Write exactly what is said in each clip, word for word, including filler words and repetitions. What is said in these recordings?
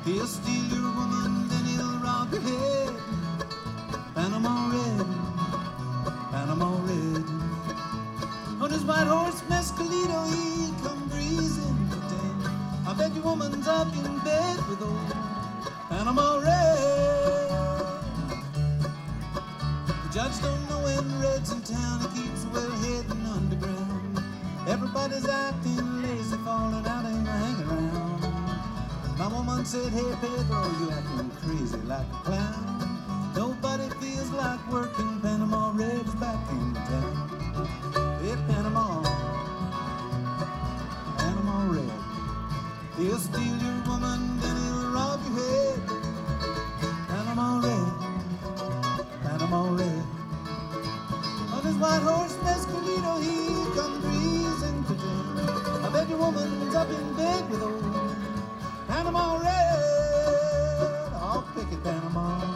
He'll steal your woman, then he'll rob your head. Panama Red, Panama Red. On his white horse Mescalito, he come breezing to town. I bet your woman's up in bed with old Panama Red. The judge don't know when Red's in town. He keeps well hidden underground. Everybody's acting lazy, falling out and hanging around. My woman said, hey Pedro, you acting crazy like a clown. Nobody feels like working. Panama Red's back in town. Hey Panama, Panama Red. He'll steal your woman, then he'll rob your head. Panama Red, Panama Red. On his white horse Mescalito, he come breezing to jail. I bet your woman's up in bed with old Panama Red. I'll pick it, Panama.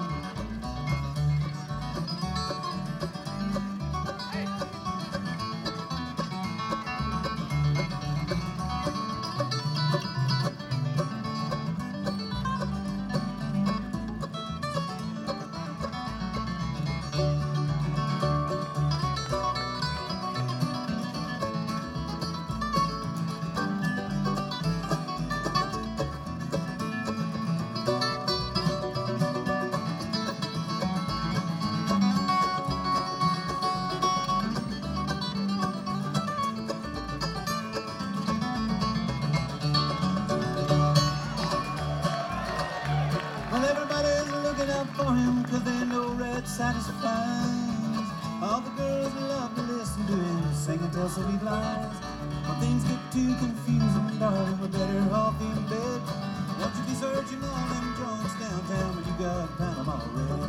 For him, cause they know Red satisfies. All the girls love to listen to him sing and tell sweet lies. When things get too confusing, darling, we're better off in bed. Won't you be searching all them joints downtown when you got Panama Red?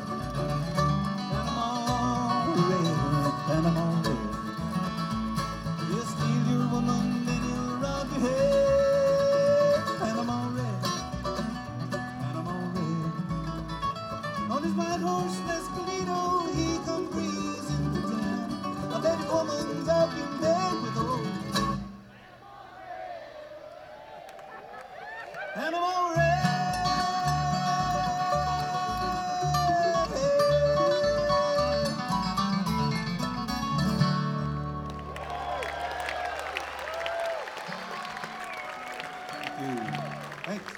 Panama Red, Panama Red. He'll steal your woman, then he'll rob your head. Panama Red, Panama Red. On his white horse Mescalito, he come breezing to town. I bet your woman's up in bed with old Panama Red. Thank you. Thanks.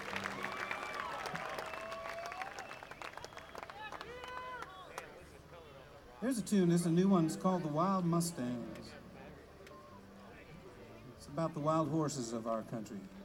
Here's a tune. This is a new one. It's called The Wild Mustangs. It's about the wild horses of our country.